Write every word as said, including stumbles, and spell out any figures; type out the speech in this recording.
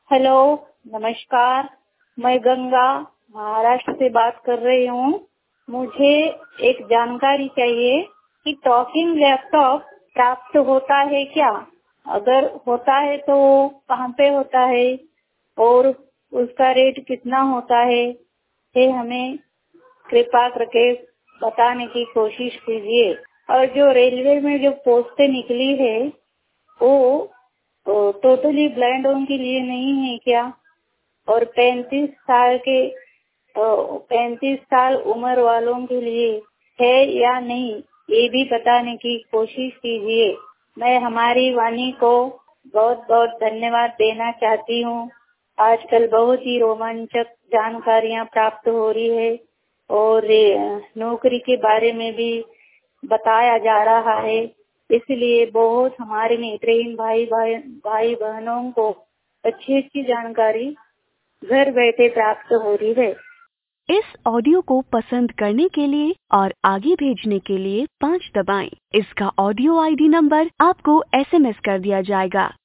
Hello, नमस्कार। मैं गंगा महाराष्ट्र से बात कर रही हूँ। मुझे एक जानकारी चाहिए कि टॉकिंग लैपटॉप प्राप्त होता है क्या? अगर होता है तो कहाँ पे होता है और उसका रेट कितना होता है, ये हमें कृपा करके बताने की कोशिश कीजिए। और जो रेलवे में जो पोस्टें निकली है वो टोटली ब्लाइंडों के लिए नहीं है क्या? और पैंतीस साल के पैंतीस साल उम्र वालों के लिए है या नहीं, ये भी बताने की कोशिश कीजिए। मैं हमारी वाणी को बहुत बहुत धन्यवाद देना चाहती हूँ। आजकल बहुत ही रोमांचक जानकारियाँ प्राप्त हो रही है और नौकरी के बारे में भी बताया जा रहा है, इसलिए बहुत हमारे नेत्रहीन भाई भाई भाई बहनों को अच्छी अच्छी जानकारी घर बैठे प्राप्त हो रही है। इस ऑडियो को पसंद करने के लिए और आगे भेजने के लिए पाँच दबाएं। इसका ऑडियो आईडी नंबर आपको एसएमएस कर दिया जाएगा।